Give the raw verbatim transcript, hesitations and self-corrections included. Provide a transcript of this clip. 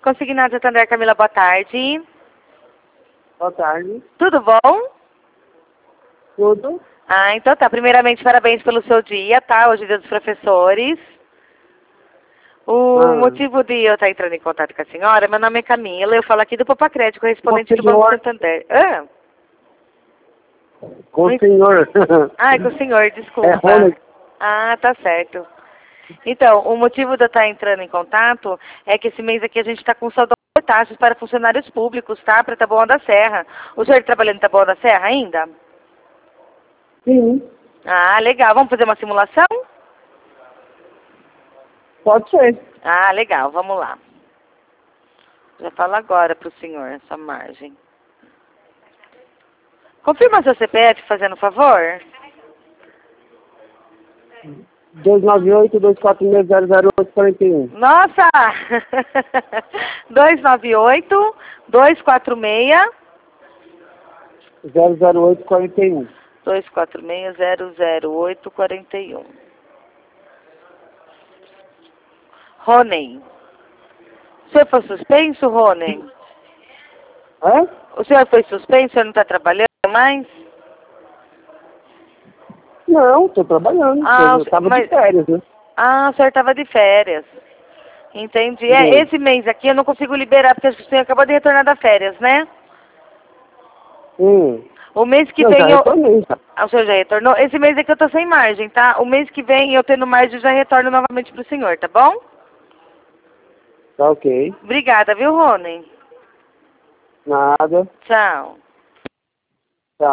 Consignado Santander, Camila, boa tarde. Boa tarde. Tudo bom? Tudo? Ah, então tá. Primeiramente, parabéns pelo seu dia, tá? Hoje é dia dos professores. O Ah. motivo de eu estar entrando em contato com a senhora, meu nome é Camila, eu falo aqui do Popacred, correspondente Com do Banco senhor. Santander. Ah, Com o Muito- senhor. ah, é com o senhor, desculpa. É Rony. Ah, tá certo. Então, o motivo de eu estar entrando em contato é que esse mês aqui a gente está com saldo de taxas para funcionários públicos, tá? Para Taboão da Serra. O senhor trabalhando em Taboão da Serra ainda? Sim, Ah, legal. Vamos fazer uma simulação? pode ser. Ah, legal. Vamos lá. Já falo agora para o senhor essa margem. Confirma seu C P F, fazendo favor. dois nove oito, dois quatro seis, zero zero oito, quatro um. Nossa! dois nove oito, dois quatro seis, zero zero oito, quatro um. dois quatro seis, zero zero oito quatro um. Rony. O senhor foi suspenso, Rony? Hã? O senhor foi suspenso? O senhor não está trabalhando mais? Não, tô trabalhando. Ah, eu tava mas- de férias, né? Ah, o senhor estava de férias. Entendi. É, Sim. esse mês aqui eu não consigo liberar, porque o senhor acabou de retornar das férias, né? Hum. O mês que Não, já vem eu... retornei, tá? Ah, o senhor já retornou? Esse mês aqui eu tô sem margem, tá? O mês que vem eu tendo margem eu já retorno novamente pro senhor, tá bom? Tá ok. Obrigada, viu, Rony? Nada. Tchau.